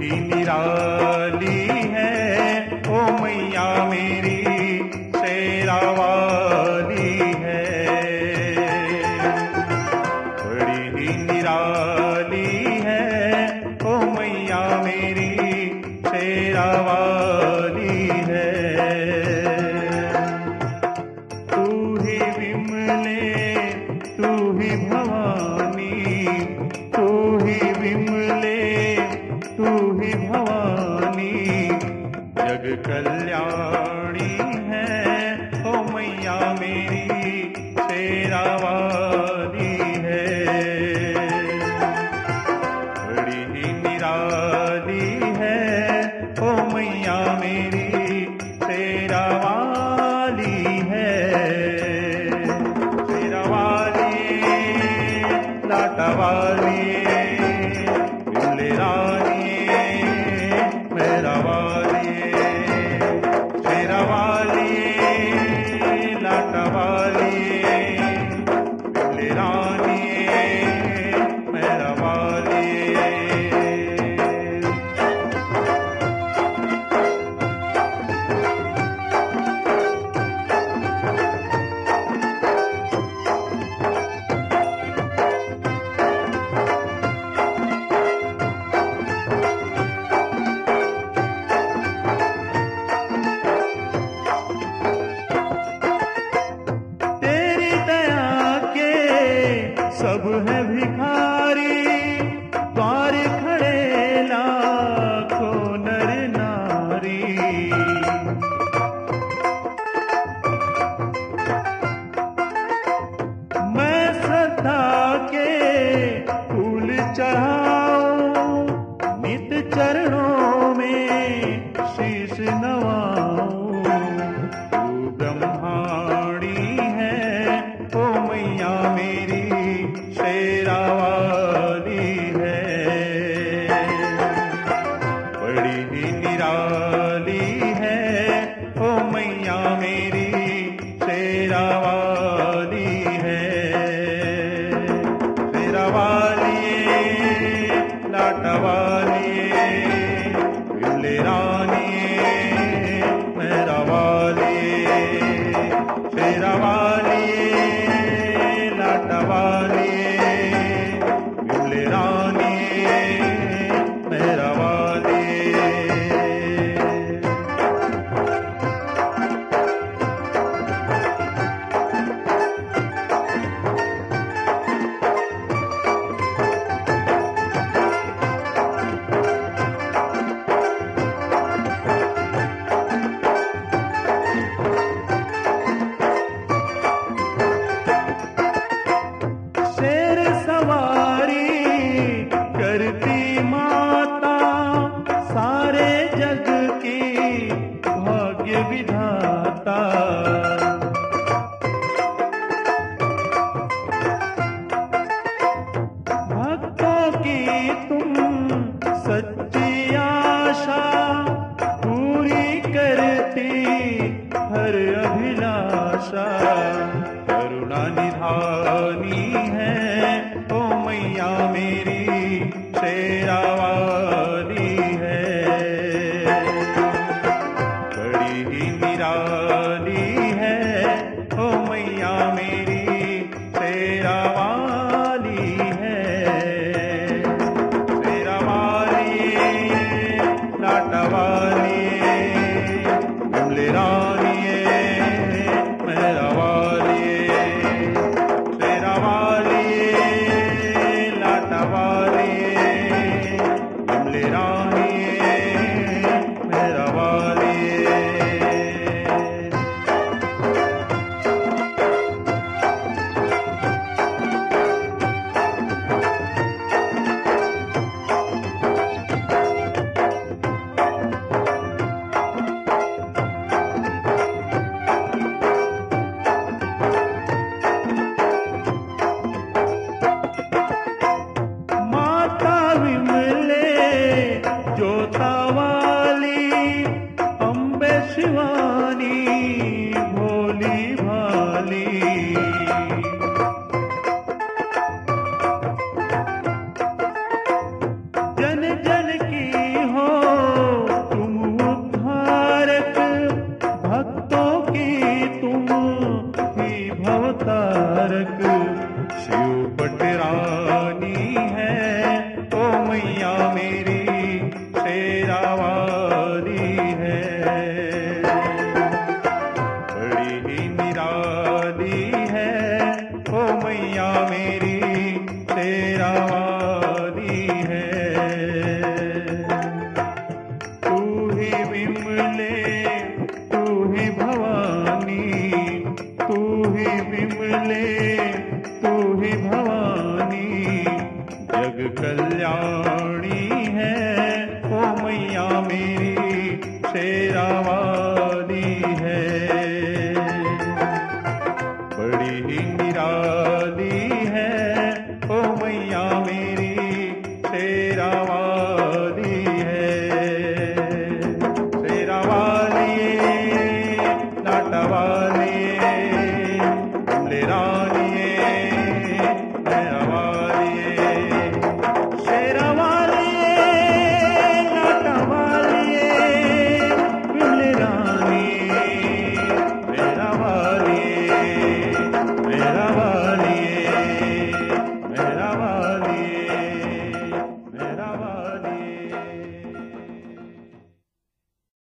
बड़ी निराली है ओ मैया मेरी शेरा वाली है। बड़ी निराली है ओ मैया मेरी शेरा वाली है। तू ही विमले तू ही भवानी, तू ही विमले तू ही भवानी, जग कल्याणी है ओ मैया मेरी शेरा वाली है। बड़ी निराली है ओ मैया मेरी शेरा वाली है। शेरा वाली लाटा वाली विमले रानी मेरा वाली, शेरा वाली लाटा वाली विमले रानी मेरा वाली। सब है भिखारी द्वार खड़े लाखों नर नारी। मैं श्रद्धा के फूल चढ़ाऊं, नित चरणों में शीश नवाऊं। तू ब्रह्माणी है ओ मैया मेरी शेरा वाली है। बड़ी निराली है ओ मैया मेरी शेरा वाली है। शेरा वाली लाटा वाली विमले रानी मेरा वाली, शेरा वाली लाटा वाली विमले रानी मेरा वाली। शेर सवारी करती माता सारे जग की भाग्य विधाता। भक्तों की तुम सच्ची आशा पूरी करती हर अभिलाषा। करुणा निधानी है ओ मैया मेरी शेरा वाली है। बड़ी निराली है ओ मैया मेरी शेरा वाली है। शेरा वाली लाटा वाली विमले रानी मेरा वाली, शेरा वाली लाटा वाली शेरा